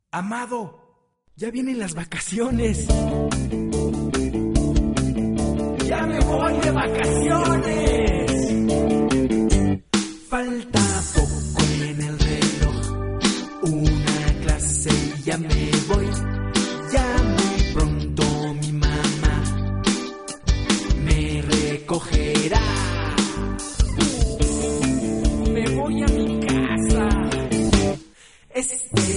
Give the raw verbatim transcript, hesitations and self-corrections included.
Amado, ya vienen las vacaciones. ¡Ya me voy de vacaciones! Falta poco en el reloj, una clase y ya me voy. Ya muy pronto mi mamá me recogerá. Me voy a mi casa. Este